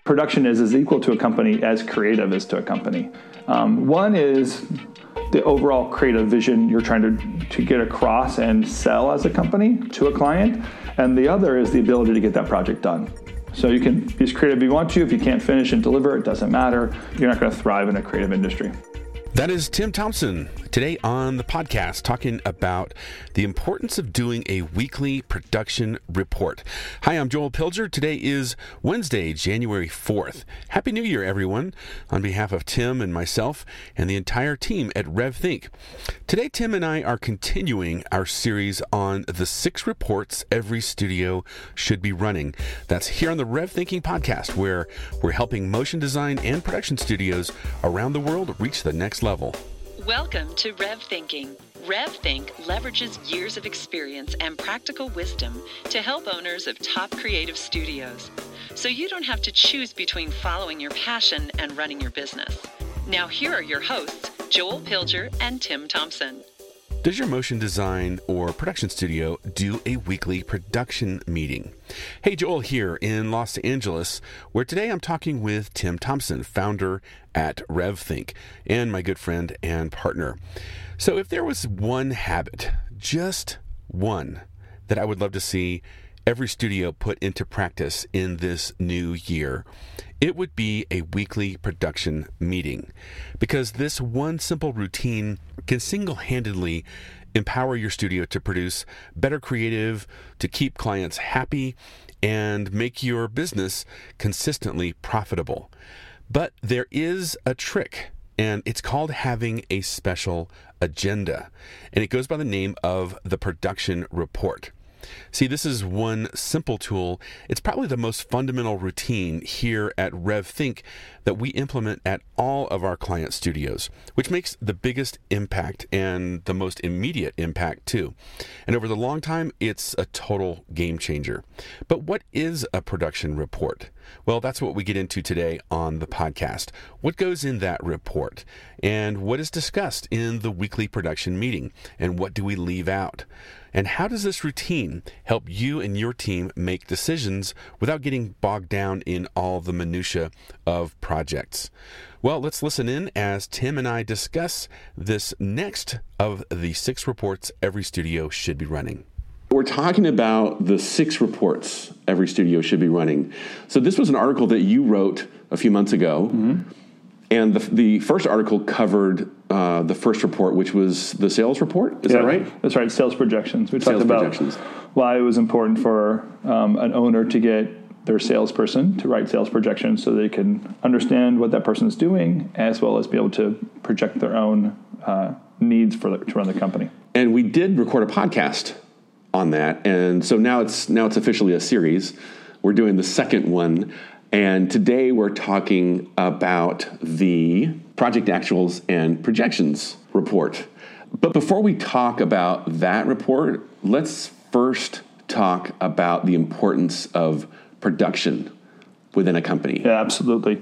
Production is as equal to a company as creative is to a company. One is the overall creative vision you're trying to get across and sell as a company to a client. And the other is the ability to get that project done. So you can be as creative as you want to. If you can't finish and deliver, it doesn't matter. You're not going to thrive in a creative industry. That is Tim Thompson today on the podcast talking about the importance of doing a weekly production report. Hi, I'm Joel Pilger. Today is Wednesday, January 4th. Happy New Year, everyone, on behalf of Tim and myself and the entire team at RevThink. Today, Tim and I are continuing our series on the 6 reports every studio should be running. That's here on the RevThinking podcast, where we're helping motion design and production studios around the world reach the next level. Welcome to RevThinking. RevThink leverages years of experience and practical wisdom to help owners of top creative studios, so you don't have to choose between following your passion and running your business. Now here are your hosts, Joel Pilger and Tim Thompson. Does your motion design or production studio do a weekly production meeting? Hey, Joel here in Los Angeles, where today I'm talking with Tim Thompson, founder at RevThink, and my good friend and partner. So if there was one habit, just one, that I would love to see every studio put into practice in this new year, it would be a weekly production meeting, because this one simple routine can single-handedly empower your studio to produce better creative, to keep clients happy, and make your business consistently profitable. But there is a trick, and it's called having a special agenda, and it goes by the name of the production report. See, this is one simple tool. It's probably the most fundamental routine here at RevThink that we implement at all of our client studios, which makes the biggest impact and the most immediate impact too. And over the long time, it's a total game changer. But what is a production report? Well, that's what we get into today on the podcast. What goes in that report? And what is discussed in the weekly production meeting? And what do we leave out? And how does this routine help you and your team make decisions without getting bogged down in all the minutia of projects? Well, let's listen in as Tim and I discuss this next of the 6 reports every studio should be running. We're talking about the 6 reports every studio should be running. So this was an article that you wrote a few months ago. Mm-hmm. And the first article covered the first report, which was the sales report. Is that right? That's right. Sales projections. We talked about why it was important for an owner to get their salesperson to write sales projections so they can understand what that person is doing, as well as be able to project their own needs to run the company. And we did record a podcast on that, and so now it's officially a series. We're doing the second one. And today we're talking about the project actuals and projections report. But before we talk about that report, let's first talk about the importance of production within a company. Yeah, absolutely.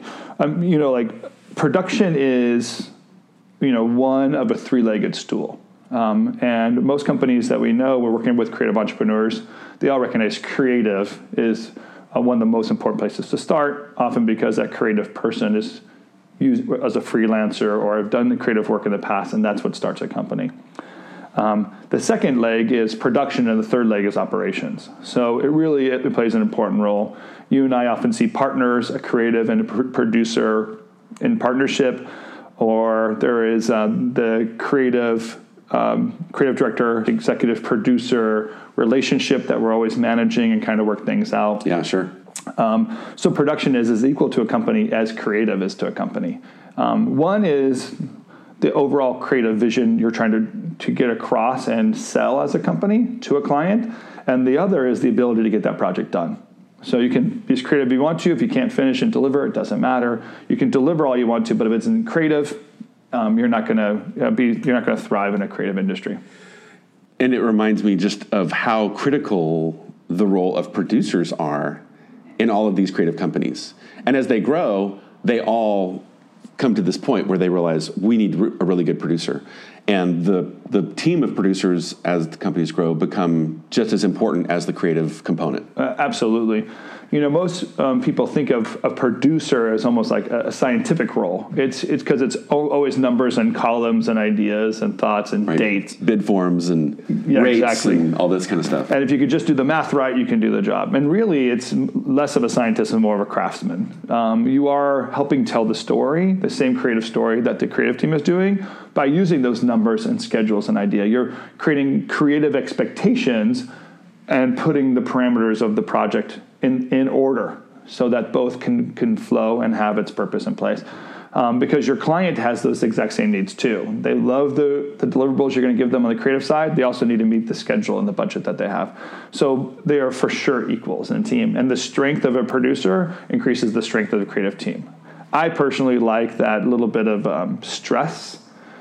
Production is, one of a 3-legged stool. And most companies that we know, we're working with creative entrepreneurs, they all recognize creative is one of the most important places to start, often because that creative person is used as a freelancer or have done the creative work in the past, and that's what starts a company. The second leg is production, and the third leg is operations. So it plays an important role. You and I often see partners, a creative and a producer in partnership, or there is the creative director, executive producer relationship that we're always managing and kind of work things out. Yeah, sure. So production is as equal to a company as creative is to a company. One is the overall creative vision you're trying to get across and sell as a company to a client. And the other is the ability to get that project done. So you can be as creative as you want to. If you can't finish and deliver, it doesn't matter. You can deliver all you want to, but if it's in creative, you're not going to thrive in a creative industry. And it reminds me just of how critical the role of producers are in all of these creative companies. And as they grow, they all come to this point where they realize we need a really good producer. And the team of producers, as the companies grow, become just as important as the creative component. Absolutely. Most people think of a producer as almost like a scientific role. It's because it's always numbers and columns and ideas and thoughts and dates. Bid forms and rates and all this kind of stuff. And if you could just do the math right, you can do the job. And really, it's less of a scientist and more of a craftsman. You are helping tell the story, the same creative story that the creative team is doing, by using those numbers and schedules and idea. You're creating creative expectations and putting the parameters of the project in order so that both can flow and have its purpose in place. Because your client has those exact same needs too. They love the deliverables you're going to give them on the creative side. They also need to meet the schedule and the budget that they have. So they are for sure equals in a team. And the strength of a producer increases the strength of the creative team. I personally like that little bit of stress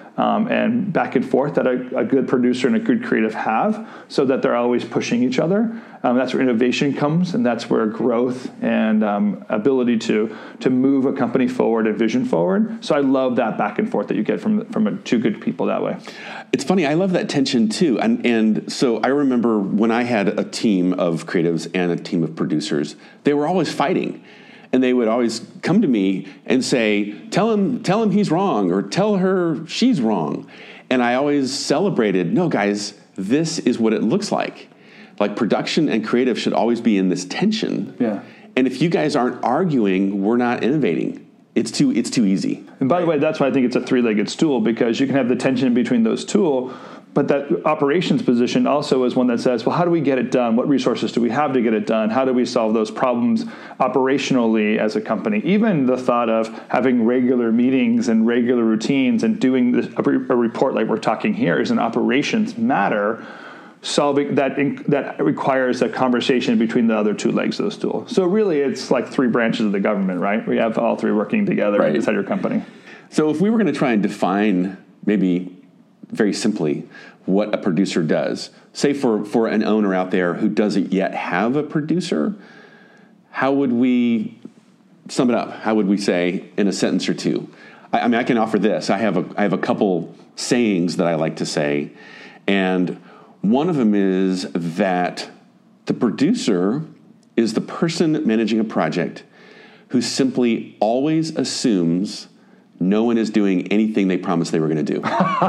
and back and forth that a good producer and a good creative have, so that they're always pushing each other. That's where innovation comes, and that's where growth and ability to move a company forward and vision forward. So I love that back and forth that you get from two good people that way. It's funny. I love that tension too. And so I remember when I had a team of creatives and a team of producers, they were always fighting. And they would always come to me and say, tell him he's wrong, or tell her she's wrong. And I always celebrated, no, guys, this is what it looks like. Like, production and creative should always be in this tension. Yeah. And if you guys aren't arguing, we're not innovating. It's too easy. And by the way, that's why I think it's a three-legged stool, because you can have the tension between those two, but that operations position also is one that says, well, how do we get it done? What resources do we have to get it done? How do we solve those problems operationally as a company? Even the thought of having regular meetings and regular routines and doing a report like we're talking here is an operations matter. Solving that requires a conversation between the other two legs of the stool. So really, it's like three branches of the government, right? We have all three working together inside your company. So if we were going to try and define, maybe very simply, what a producer does, say for an owner out there who doesn't yet have a producer, how would we sum it up? How would we say in a sentence or two? I mean, I can offer this. I have a couple sayings that I like to say, and one of them is that the producer is the person managing a project who simply always assumes no one is doing anything they promised they were going to do.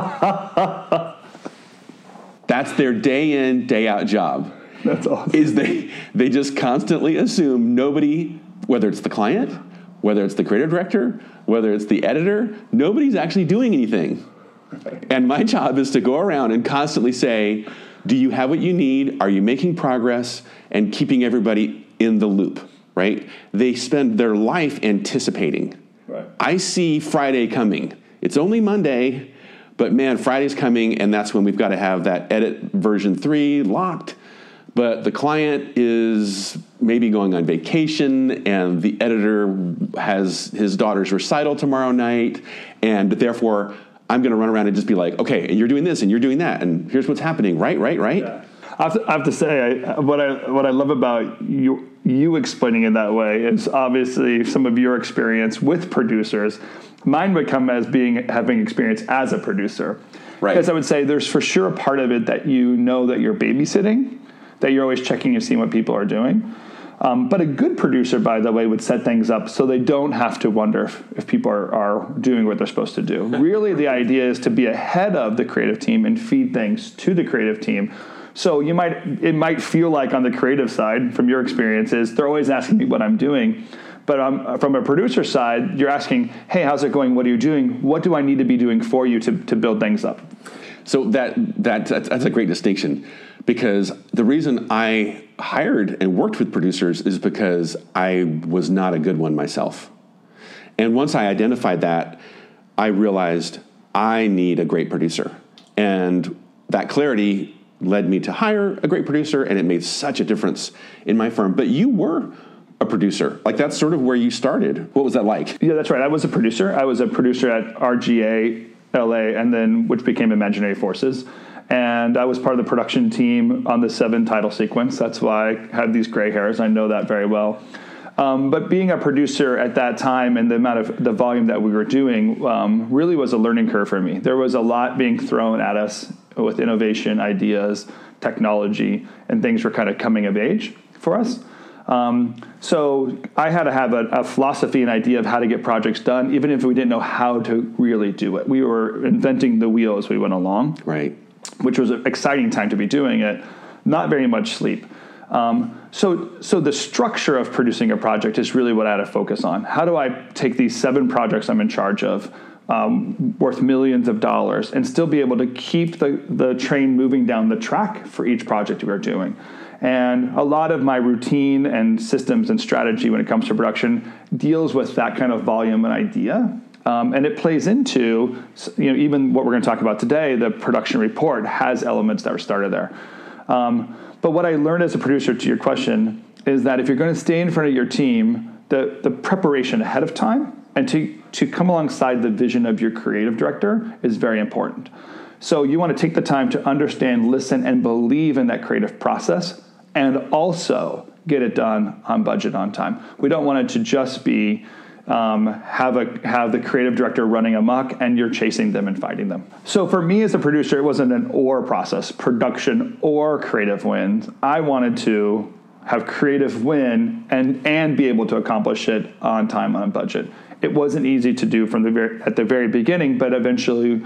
That's their day in, day out job. That's awesome. Is they just constantly assume nobody, whether it's the client, whether it's the creative director, whether it's the editor, nobody's actually doing anything. And my job is to go around and constantly say, do you have what you need? Are you making progress? And keeping everybody in the loop, right? They spend their life anticipating. Right. I see Friday coming. It's only Monday, but man, Friday's coming, and that's when we've got to have that edit version 3 locked. But the client is maybe going on vacation, and the editor has his daughter's recital tomorrow night, and therefore I'm going to run around and just be like, okay, and you're doing this, and you're doing that, and here's what's happening, right? Yeah. I have to say, what I love about you explaining it that way is obviously some of your experience with producers. Mine would come as having experience as a producer. Right. Because I would say there's for sure a part of it that you know that you're babysitting, that you're always checking and seeing what people are doing. But a good producer, by the way, would set things up so they don't have to wonder if people are doing what they're supposed to do. Really, the idea is to be ahead of the creative team and feed things to the creative team. So it might feel like on the creative side, from your experiences, they're always asking me what I'm doing. But from a producer side, you're asking, hey, how's it going? What are you doing? What do I need to be doing for you to build things up? So that's a great distinction, because the reason I hired and worked with producers is because I was not a good one myself. And once I identified that, I realized I need a great producer. And that clarity led me to hire a great producer, and it made such a difference in my firm. But you were a producer. Like, that's sort of where you started. What was that like? Yeah, that's right. I was a producer. I was a producer at RGA LA, and then which became Imaginary Forces. And I was part of the production team on the 7 title sequence. That's why I had these gray hairs. I know that very well. But being a producer at that time and the volume that we were doing really was a learning curve for me. There was a lot being thrown at us with innovation, ideas, technology, and things were kind of coming of age for us. So I had to have a philosophy and idea of how to get projects done, even if we didn't know how to really do it. We were inventing the wheel as we went along, right? Which was an exciting time to be doing it. Not very much sleep. So the structure of producing a project is really what I had to focus on. How do I take these 7 projects I'm in charge of, worth millions of dollars, and still be able to keep the train moving down the track for each project we are doing? And a lot of my routine and systems and strategy when it comes to production deals with that kind of volume and idea. And it plays into, even what we're going to talk about today, the production report has elements that were started there. But what I learned as a producer, to your question, is that if you're going to stay in front of your team, the preparation ahead of time and to come alongside the vision of your creative director is very important. So you want to take the time to understand, listen, and believe in that creative process, and also get it done on budget, on time. We don't want it to just be have the creative director running amok and you're chasing them and fighting them. So for me as a producer, it wasn't an or process, production or creative wins. I wanted to have creative win and be able to accomplish it on time, on budget. It wasn't easy to do at the very beginning, but eventually,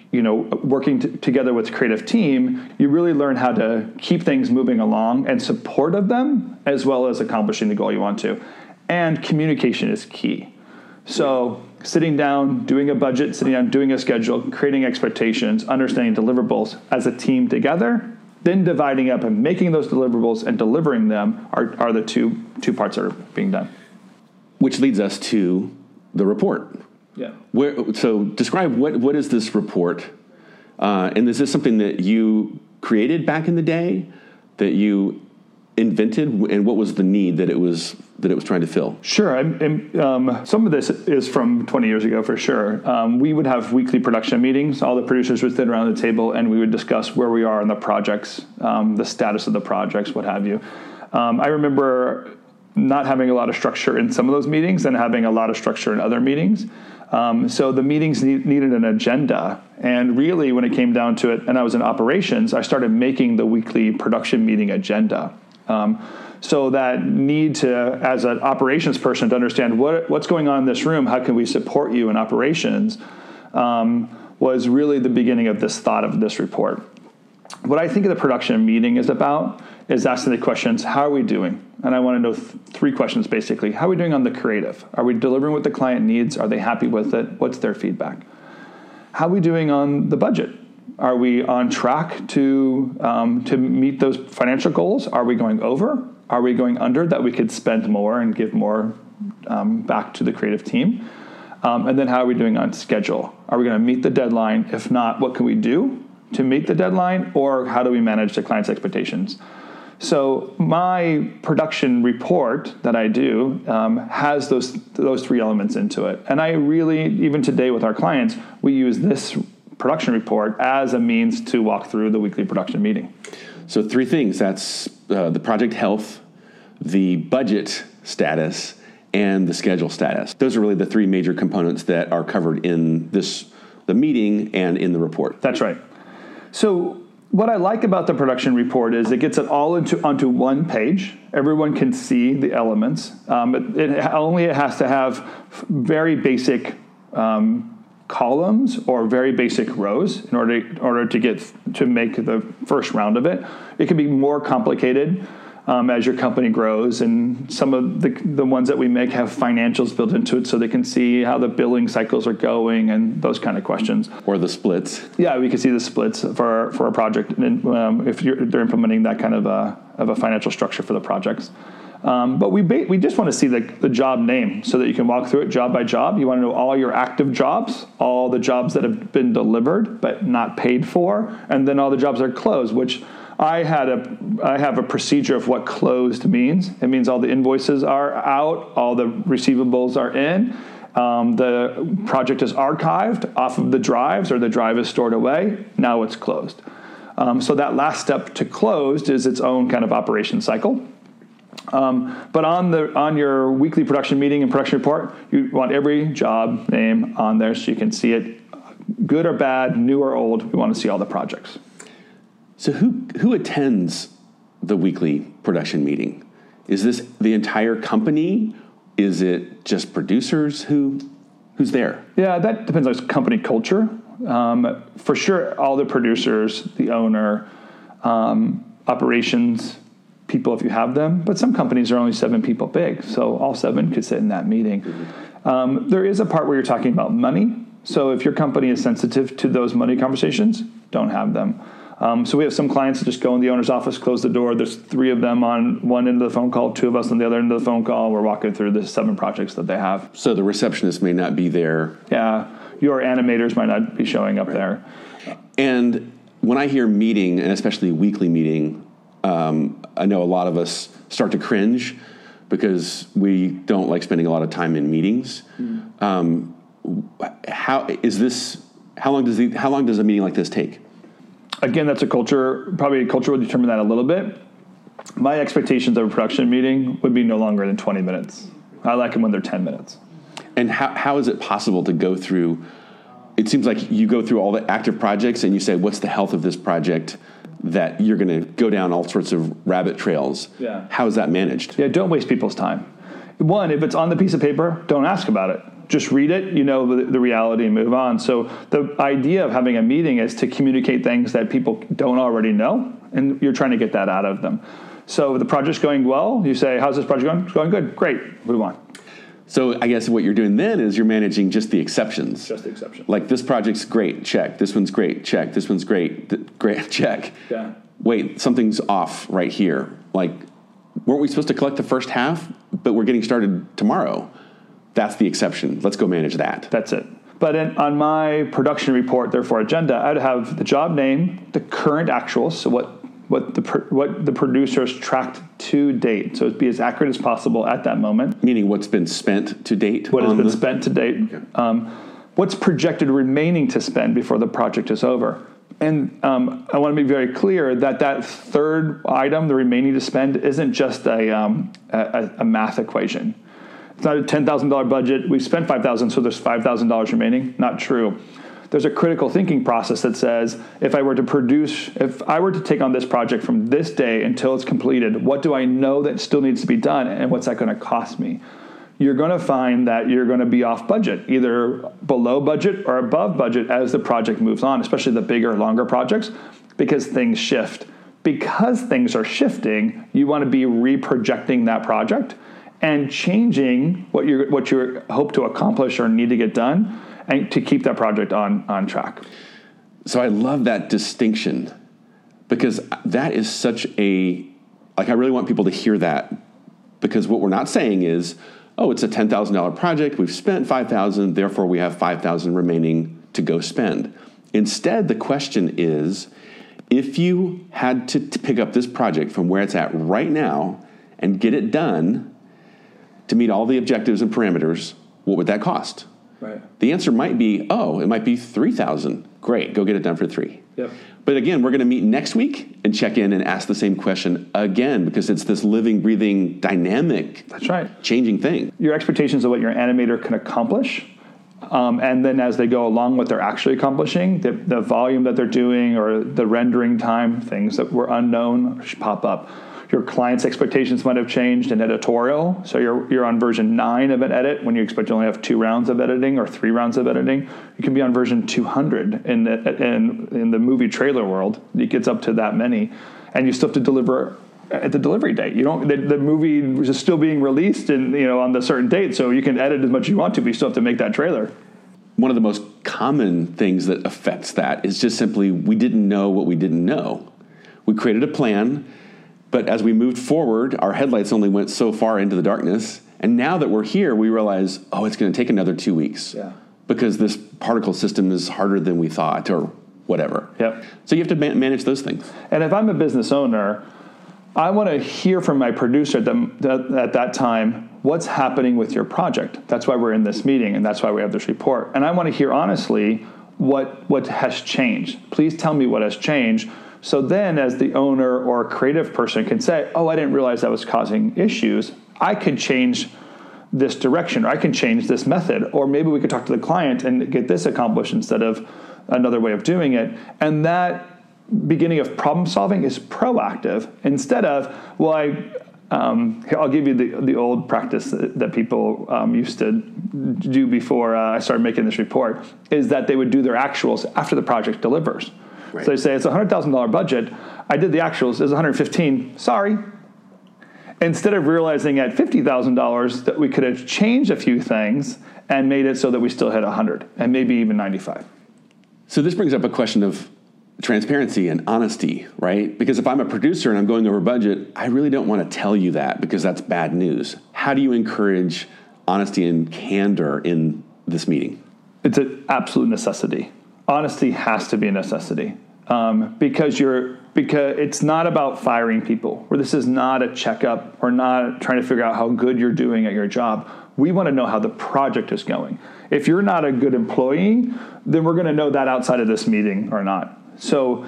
working together with the creative team, you really learn how to keep things moving along and support of them, as well as accomplishing the goal you want to. And communication is key. So sitting down, doing a budget, sitting down, doing a schedule, creating expectations, understanding deliverables as a team together, then dividing up and making those deliverables and delivering them are the two parts that are being done. Which leads us to the report. Yeah. So describe what is this report? And is this something that you created back in the day, that you invented, and what was the need that it was trying to fill? Sure. Some of this is from 20 years ago for sure. We would have weekly production meetings. All the producers would sit around the table and we would discuss where we are on the projects, the status of the projects, what have you. I remember not having a lot of structure in some of those meetings and having a lot of structure in other meetings. So the meetings needed an agenda. And really, when it came down to it, and I was in operations, I started making the weekly production meeting agenda. So that need to, as an operations person, to understand what's going on in this room, how can we support you in operations, was really the beginning of this thought of this report. What I think of the production meeting is asking the questions, how are we doing? And I want to know 3 questions, basically. How are we doing on the creative? Are we delivering what the client needs? Are they happy with it? What's their feedback? How are we doing on the budget? Are we on track to meet those financial goals? Are we going over? Are we going under, that we could spend more and give more back to the creative team? And then how are we doing on schedule? Are we going to meet the deadline? If not, what can we do to meet the deadline? Or how do we manage the client's expectations? So my production report that I do has those 3 elements into it. And I really, even today with our clients, we use this production report as a means to walk through the weekly production meeting. So 3 things. That's the project health, the budget status, and the schedule status. Those are really the 3 major components that are covered in the meeting and in the report. That's right. So what I like about the production report is it gets it all onto one page. Everyone can see the elements. It has to have very basic columns or very basic rows in order to make the first round of it. It can be more complicated as your company grows, and some of the ones that we make have financials built into it so they can see how the billing cycles are going and those kind of questions. Or the splits. Yeah, we can see the splits for a project, and if they're implementing that kind of a financial structure for the projects. But we just want to see the job name so that you can walk through it job by job. You want to know all your active jobs, all the jobs that have been delivered but not paid for, and then all the jobs that are closed, which I have a procedure of what closed means. It means all the invoices are out, all the receivables are in, the project is archived off of the drives, or the drive is stored away. Now it's closed. So that last step to closed is its own kind of operation cycle. But on your weekly production meeting and production report, you want every job name on there so you can see it, good or bad, new or old. We want to see all the projects. So who attends the weekly production meeting? Is this the entire company? Is it just producers? Who's there? Yeah, that depends on company culture. For sure, all the producers, the owner, operations people if you have them, but some companies are only 7 people big, so all 7 could sit in that meeting. There is a part where you're talking about money, so if your company is sensitive to those money conversations, don't have them. So we have some clients that just go in the owner's office, close the door. There's 3 of them on one end of the phone call, 2 of us on the other end of the phone call. We're walking through the 7 projects that they have. So the receptionist may not be there. Yeah, your animators might not be showing up there. And when I hear meeting, and especially weekly meeting, I know a lot of us start to cringe because we don't like spending a lot of time in meetings. How long does a meeting like this take? Again, that's probably culture would determine that a little bit. My expectations of a production meeting would be no longer than 20 minutes. I like them when they're 10 minutes. And how is it possible to go through, it seems like you go through all the active projects and you say, what's the health of this project, that you're going to go down all sorts of rabbit trails. Yeah. How is that managed? Yeah, don't waste people's time. One, if it's on the piece of paper, don't ask about it. Just read it, the reality, and move on. So the idea of having a meeting is to communicate things that people don't already know, and you're trying to get that out of them. So if the project's going well, you say, how's this project going? It's going good. Great. Move on. So I guess what you're doing then is you're managing just the exceptions. Just the exceptions. Like, this project's great, check. This one's great, check. This one's great, great, check. Yeah. Wait, something's off right here. Like, weren't we supposed to collect the first half, but we're getting started tomorrow? That's the exception. Let's go manage that. That's it. But on my production report, therefore agenda, I'd have the job name, the current actuals, so what the producers tracked to date. So it'd be as accurate as possible at that moment. Meaning what's been spent to date? What has been spent to date. Okay. What's projected remaining to spend before the project is over. And I want to be very clear that third item, the remaining to spend, isn't just a math equation. It's not a $10,000 budget. We spent $5,000, so there's $5,000 remaining. Not true. There's a critical thinking process that says, if I were to take on this project from this day until it's completed, what do I know that still needs to be done, and what's that going to cost me? You're going to find that you're going to be off budget, either below budget or above budget as the project moves on, especially the bigger, longer projects, because things shift. Because things are shifting, you want to be reprojecting that project and changing what you hope to accomplish or need to get done, and to keep that project on track. So I love that distinction, because that is such I really want people to hear that, because what we're not saying is, oh, it's a $10,000 project, we've spent $5,000, therefore we have $5,000 remaining to go spend. Instead, the question is, if you had to pick up this project from where it's at right now and get it done to meet all the objectives and parameters, what would that cost? Right. The answer might be, it might be $3,000. Great, go get it done for $3,000. Yep. But again, we're going to meet next week and check in and ask the same question again, because it's this living, breathing, dynamic, that's right, changing thing. Your expectations of what your animator can accomplish, and then as they go along what they're actually accomplishing, the volume that they're doing or the rendering time, things that were unknown should pop up. Your client's expectations might have changed in editorial. So you're on version 9 of an edit when you expect to only have 2 rounds of editing or 3 rounds of editing. You can be on version 200 in the movie trailer world. It gets up to that many, and you still have to deliver at the delivery date. The movie is still being released on the certain date, so you can edit as much as you want to, but you still have to make that trailer. One of the most common things that affects that is just simply we didn't know what we didn't know. We created a plan, but as we moved forward, our headlights only went so far into the darkness. And now that we're here, we realize, it's going to take another 2 weeks. Yeah. Because this particle system is harder than we thought, or whatever. Yep. So you have to manage those things. And if I'm a business owner, I want to hear from my producer at that time, what's happening with your project? That's why we're in this meeting, and that's why we have this report. And I want to hear honestly what has changed. Please tell me what has changed So then as the owner or creative person can say, oh, I didn't realize that was causing issues. I could change this direction, or I can change this method, or maybe we could talk to the client and get this accomplished instead of another way of doing it. And that beginning of problem solving is proactive instead of, well, I'll give you the old practice that people used to do before I started making this report, is that they would do their actuals after the project delivers. Right. So they say it's a $100,000 budget. I did the actuals. It's $115,000. Sorry. Instead of realizing at $50,000 that we could have changed a few things and made it so that we still hit 100 and maybe even 95. So this brings up a question of transparency and honesty, right? Because if I'm a producer and I'm going over budget, I really don't want to tell you that because that's bad news. How do you encourage honesty and candor in this meeting? It's an absolute necessity. Honesty has to be a necessity because it's not about firing people, or this is not a checkup. We're not trying to figure out how good you're doing at your job. We want to know how the project is going. If you're not a good employee, then we're going to know that outside of this meeting or not. So,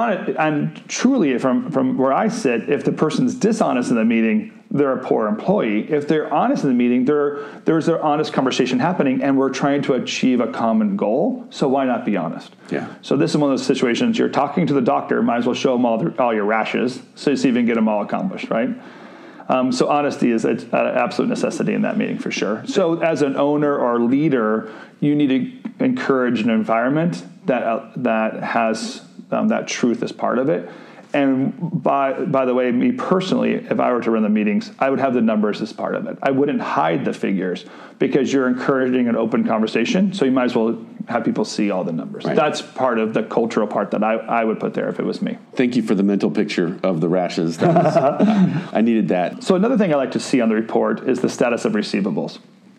and truly from where I sit, if the person's dishonest in the meeting, they're a poor employee. If they're honest in the meeting, there's an honest conversation happening, and we're trying to achieve a common goal. So why not be honest? Yeah. So this is one of those situations. You're talking to the doctor, might as well show them all your rashes, so you see if you can get them all accomplished, right? So honesty is an absolute necessity in that meeting for sure. So as an owner or leader, you need to encourage an environment that has that truth as part of it. And by the way, me personally, if I were to run the meetings, I would have the numbers as part of it. I wouldn't hide the figures because you're encouraging an open conversation. So you might as well have people see all the numbers. Right. That's part of the cultural part that I would put there if it was me. Thank you for the mental picture of the rashes. I needed that. So another thing I like to see on the report is the status of receivables.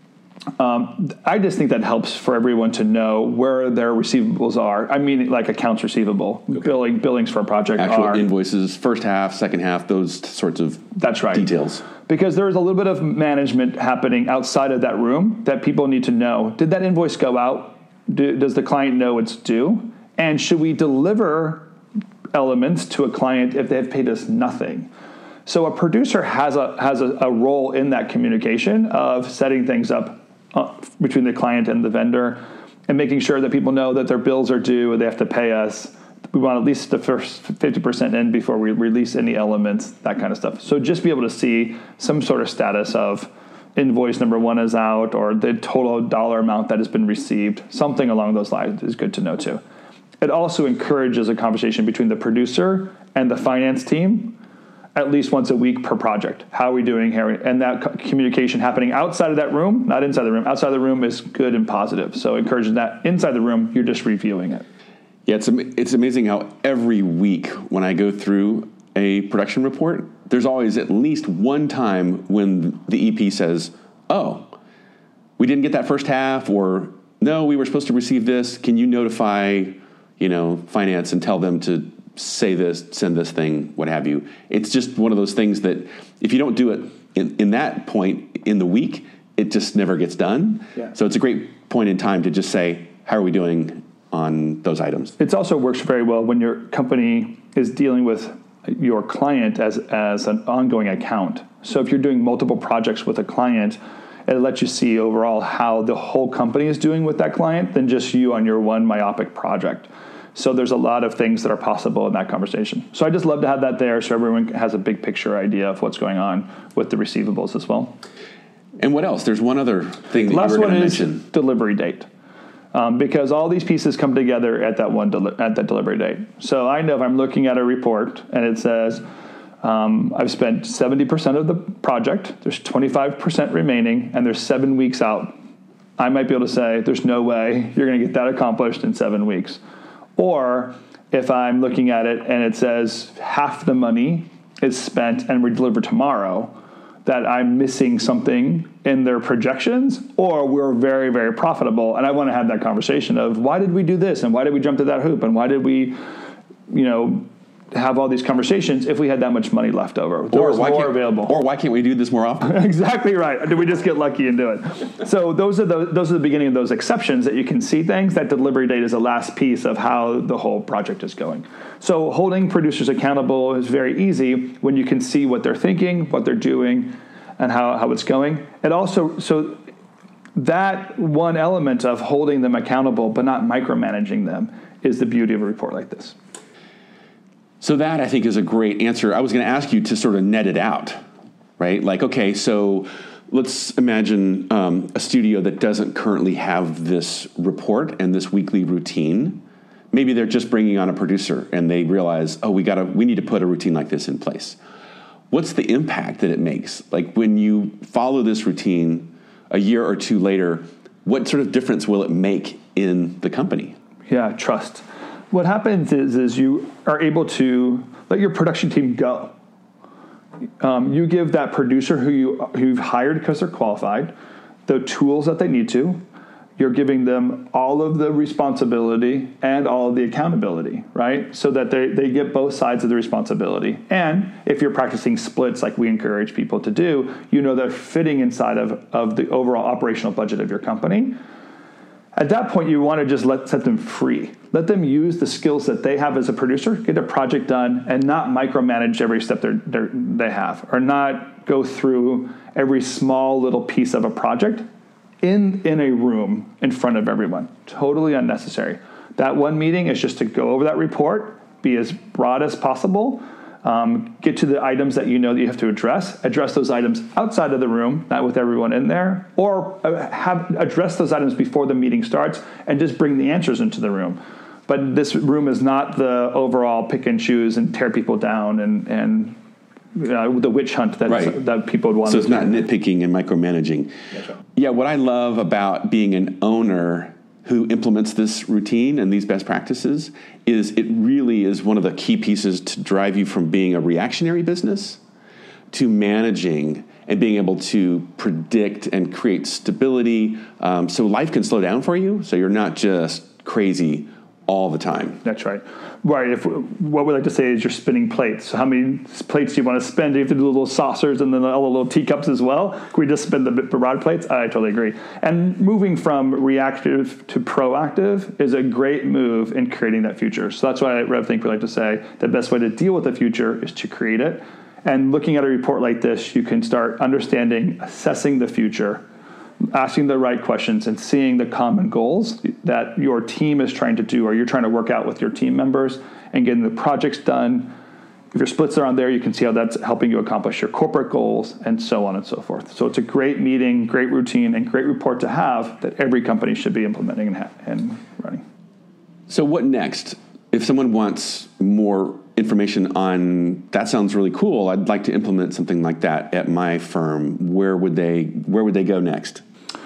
I just think that helps for everyone to know where their receivables are. I mean, like accounts receivable, okay. Billings for a project, actual invoices, first half, second half, those sorts of details. Because there's a little bit of management happening outside of that room that people need to know. Did that invoice go out? Does the client know it's due? And should we deliver elements to a client if they have paid us nothing? So a producer has a role in that communication of setting things up between the client and the vendor and making sure that people know that their bills are due and they have to pay us. We want at least the first 50% in before we release any elements, that kind of stuff. So just be able to see some sort of status of invoice number 1 is out or the total dollar amount that has been received, something along those lines is good to know too. It also encourages a conversation between the producer and the finance team at least once a week per project. How are we doing here? And that communication happening outside of that room, not inside the room. Outside the room is good and positive. So encouraging that. Inside the room, you're just reviewing it. Yeah, it's amazing how every week when I go through a production report, there's always at least one time when the EP says, oh, we didn't get that first half, or no, we were supposed to receive this. Can you notify, finance and tell them to say this, send this thing, what have you. It's just one of those things that if you don't do it in that point in the week, it just never gets done. Yeah. So it's a great point in time to just say, how are we doing on those items? It also works very well when your company is dealing with your client as an ongoing account. So if you're doing multiple projects with a client, it lets you see overall how the whole company is doing with that client than just you on your one myopic project. So there's a lot of things that are possible in that conversation. So I just love to have that there so everyone has a big picture idea of what's going on with the receivables as well. And what else? There's one other thing that you were going to mention. Last one is delivery date. Because all these pieces come together at that delivery date. So I know if I'm looking at a report and it says I've spent 70% of the project, there's 25% remaining, and there's 7 weeks out, I might be able to say there's no way you're going to get that accomplished in 7 weeks. Or if I'm looking at it and it says half the money is spent and we deliver tomorrow, that I'm missing something in their projections, or we're very, very profitable. And I want to have that conversation of why did we do this? And why did we jump to that hoop? And why did we, have all these conversations if we had that much money left over. There was more available. Or why can't we do this more often? Exactly right. Did we just get lucky and do it? So those are the beginning of those exceptions that you can see things. That delivery date is the last piece of how the whole project is going. So holding producers accountable is very easy when you can see what they're thinking, what they're doing, and how it's going. It also, so that one element of holding them accountable but not micromanaging them is the beauty of a report like this. So that, I think, is a great answer. I was going to ask you to sort of net it out, right? Like, okay, so let's imagine a studio that doesn't currently have this report and this weekly routine. Maybe they're just bringing on a producer and they realize, oh, we need to put a routine like this in place. What's the impact that it makes? Like when you follow this routine a year or two later, what sort of difference will it make in the company? Yeah, trust. What happens is you are able to let your production team go. You give that producer who you've hired because they're qualified the tools that they need to. You're giving them all of the responsibility and all of the accountability, right? So that they get both sides of the responsibility. And if you're practicing splits like we encourage people to do, you know they're fitting inside of the overall operational budget of your company. At that point, you want to just set them free. Let them use the skills that they have as a producer, get a project done, and not micromanage every step they have, or not go through every small little piece of a project in a room in front of everyone. Totally unnecessary. That one meeting is just to go over that report, be as broad as possible, get to the items that you know that you have to address those items outside of the room, not with everyone in there, or address those items before the meeting starts and just bring the answers into the room. But this room is not the overall pick and choose and tear people down and the witch hunt that people would want. So it's not nitpicking and micromanaging. Right. Yeah, what I love about being an owner who implements this routine and these best practices is it really is one of the key pieces to drive you from being a reactionary business to managing and being able to predict and create stability so life can slow down for you so you're not just crazy all the time. That's right. Right. What we like to say is you're spinning plates. So how many plates do you want to spin? Do you have to do the little saucers and then all the little teacups as well? Can we just spin the broad plates? I totally agree. And moving from reactive to proactive is a great move in creating that future. So that's why at RevThink we like to say the best way to deal with the future is to create it. And looking at a report like this, you can start understanding, assessing the future, asking the right questions and seeing the common goals that your team is trying to do or you're trying to work out with your team members and getting the projects done. If your splits are on there, you can see how that's helping you accomplish your corporate goals and so on and so forth. So it's a great meeting, great routine, and great report to have that every company should be implementing and running. So what next? If someone wants more information on that sounds really cool, I'd like to implement something like that at my firm, where would they go next?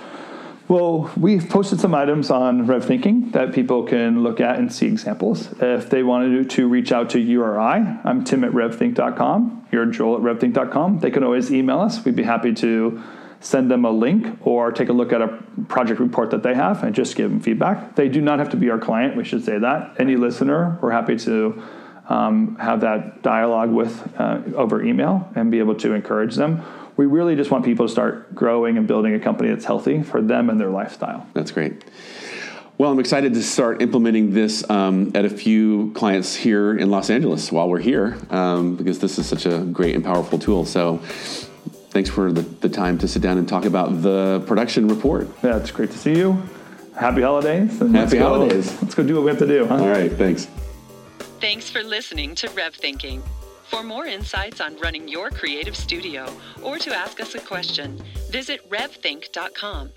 Well, we've posted some items on RevThinking that people can look at and see examples. If they wanted to reach out to you or I'm Tim at RevThink.com. You're Joel at RevThink.com. They can always email us. We'd be happy to send them a link or take a look at a project report that they have and just give them feedback. They do not have to be our client. We should say that. Any listener, we're happy to have that dialogue with over email and be able to encourage them. We really just want people to start growing and building a company that's healthy for them and their lifestyle. That's great. Well, I'm excited to start implementing this at a few clients here in Los Angeles while we're here because this is such a great and powerful tool. So thanks for the time to sit down and talk about the production report. Yeah, it's great to see you. Happy holidays. Happy holidays. Let's go do what we have to do. Huh? All right, thanks. Thanks for listening to RevThinking. For more insights on running your creative studio or to ask us a question, visit RevThink.com.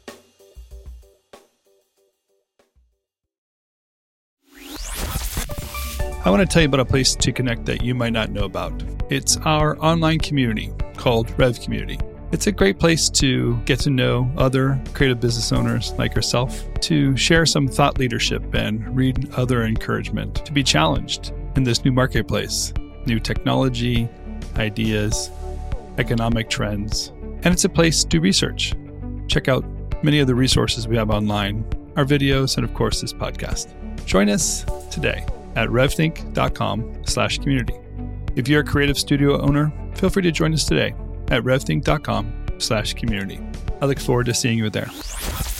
I want to tell you about a place to connect that you might not know about. It's our online community called Rev Community. It's a great place to get to know other creative business owners like yourself, to share some thought leadership and read other encouragement, to be challenged in this new marketplace, new technology, ideas, economic trends. And it's a place to do research. Check out many of the resources we have online, our videos, and of course this podcast. Join us today. at revthink.com/community. If you're a creative studio owner, feel free to join us today at revthink.com/community. I look forward to seeing you there.